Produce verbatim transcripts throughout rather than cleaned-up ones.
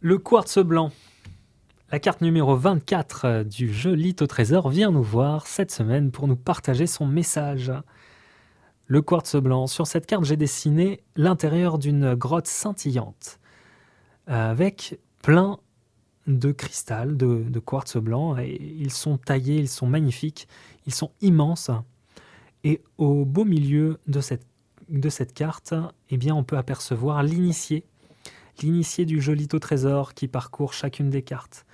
Le quartz blanc. La carte numéro vingt-quatre du jeu Lit au trésor vient nous voir cette semaine pour nous partager son message. Le quartz blanc. Sur cette carte, j'ai dessiné l'intérieur d'une grotte scintillante avec plein de cristal, de, de quartz blanc. Et ils sont taillés, ils sont magnifiques, ils sont immenses. Et au beau milieu de cette, de cette carte, eh bien, on peut apercevoir l'initié, l'initié du jeu Lit au trésor qui parcourt chacune des cartes.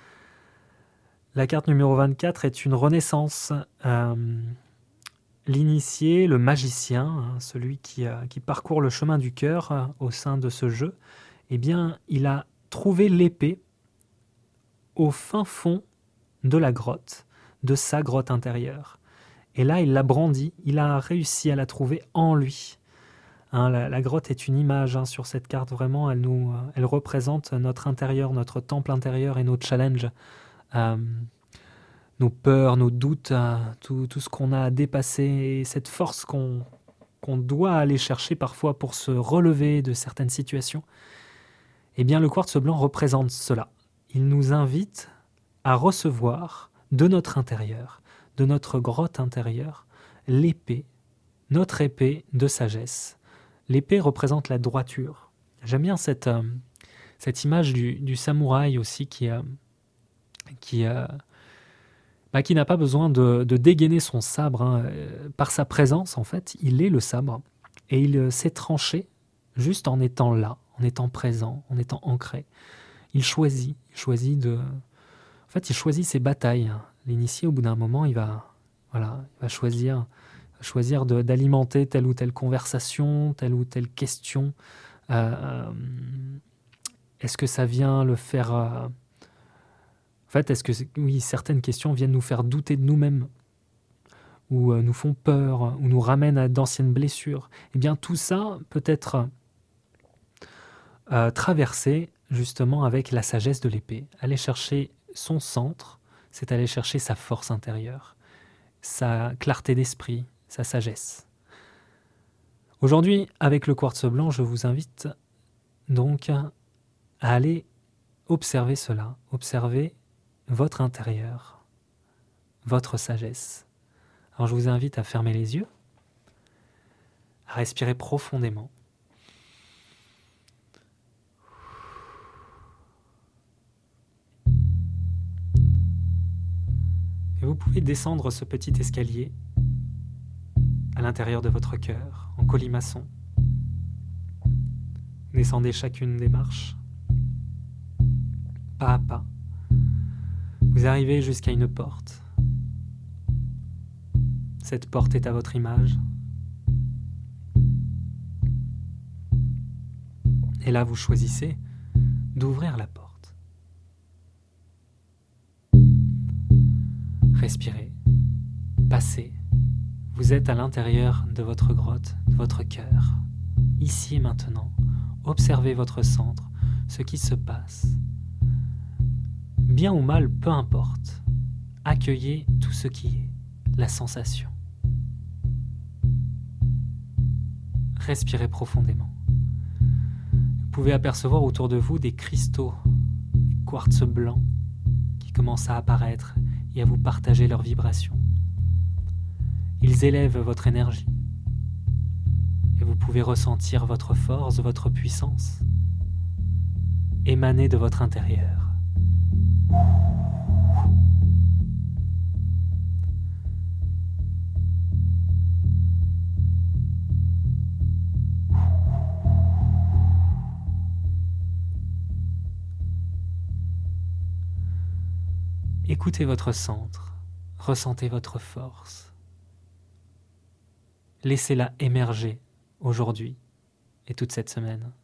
La carte numéro vingt-quatre est une renaissance. Euh, l'initié, le magicien, hein, celui qui, euh, qui parcourt le chemin du cœur euh, au sein de ce jeu, eh bien, il a trouvé l'épée au fin fond de la grotte, de sa grotte intérieure. Et là, il l'a brandie, il a réussi à la trouver en lui. Hein, la, la grotte est une image hein, sur cette carte, vraiment, elle, nous, euh, elle représente notre intérieur, notre temple intérieur et nos challenges. Euh, nos peurs, nos doutes, euh, tout, tout ce qu'on a à dépasser et cette force qu'on, qu'on doit aller chercher parfois pour se relever de certaines situations, eh bien le quartz blanc représente cela. Il nous invite à recevoir de notre intérieur, de notre grotte intérieure, l'épée, notre épée de sagesse. L'épée représente la droiture. J'aime bien cette, euh, cette image du, du samouraï aussi qui... Euh, qui, euh, bah, qui n'a pas besoin de, de dégainer son sabre. Hein. Par sa présence, en fait, il est le sabre. Et il euh, s'est tranché juste en étant là, en étant présent, en étant ancré. Il choisit, il choisit de... En fait, il choisit ses batailles. Hein. L'initié, au bout d'un moment, il va, voilà, il va choisir, choisir de, d'alimenter telle ou telle conversation, telle ou telle question. Euh, est-ce que ça vient le faire... Euh, En fait, est-ce que oui, certaines questions viennent nous faire douter de nous-mêmes, ou euh, nous font peur, ou nous ramènent à d'anciennes blessures? Eh bien, tout ça peut être euh, traversé justement avec la sagesse de l'épée. Aller chercher son centre, c'est aller chercher sa force intérieure, sa clarté d'esprit, sa sagesse. Aujourd'hui, avec le quartz blanc, je vous invite donc à aller observer cela, observer votre intérieur, votre sagesse. Alors je vous invite à fermer les yeux, à respirer profondément. Et vous pouvez descendre ce petit escalier à l'intérieur de votre cœur, en colimaçon. Descendez chacune des marches, pas à pas. Vous arrivez jusqu'à une porte. Cette porte est à votre image. Et là, vous choisissez d'ouvrir la porte. Respirez, passez. Vous êtes à l'intérieur de votre grotte, de votre cœur. Ici et maintenant, observez votre centre, ce qui se passe. Bien ou mal, peu importe. Accueillez tout ce qui est, la sensation. Respirez profondément. Vous pouvez apercevoir autour de vous des cristaux, des quartz blancs qui commencent à apparaître et à vous partager leurs vibrations. Ils élèvent votre énergie et vous pouvez ressentir votre force, votre puissance émaner de votre intérieur. Écoutez votre centre, ressentez votre force. Laissez-la émerger aujourd'hui et toute cette semaine.